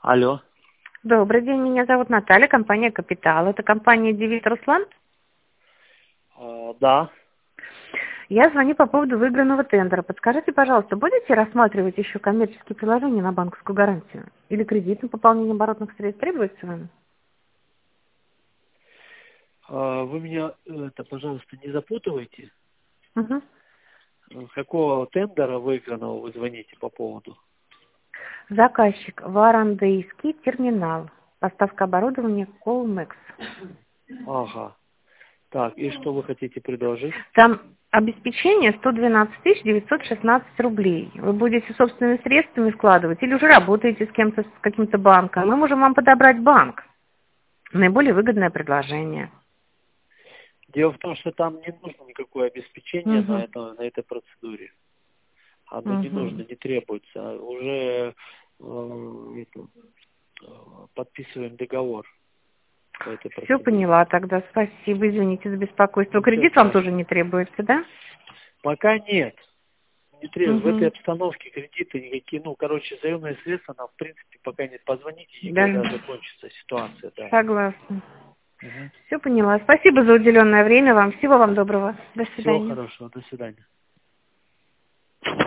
Алло. Добрый день, меня зовут Наталья, компания «Капитал». Это компания «Девиз Руслан». Да. Я звоню по поводу выигранного тендера. Подскажите, пожалуйста, будете рассматривать еще коммерческие приложения на банковскую гарантию? Или кредит на пополнение оборотных средств требуется вам? Вы меня, пожалуйста, не запутывайте. Угу. Какого тендера выигранного вы звоните по поводу? Заказчик Варандейский терминал. Поставка оборудования Колмекс. Ага. Так, и что вы хотите предложить? Там обеспечение 112 916 рублей. Вы будете собственными средствами вкладывать или уже работаете с кем-то, с каким-то банком. Мы можем вам подобрать банк. Наиболее выгодное предложение. Дело в том, что там не нужно никакое обеспечение Угу. на этой процедуре. Оно не Угу. нужно, не требуется. Уже подписываем договор по этой Все процедуре. поняла тогда. Спасибо. Извините за беспокойство. Ничего Кредит вам страшного. тоже не требуется, да? Пока нет. Не требуется. В этой Угу. обстановке кредиты никакие, заемные средства нам, в принципе, пока нет. Позвоните, и Да. когда закончится ситуация, да. Согласна. Угу. Все поняла. Спасибо за уделенное время вам. Всего вам доброго. До Всего свидания. хорошего. До свидания.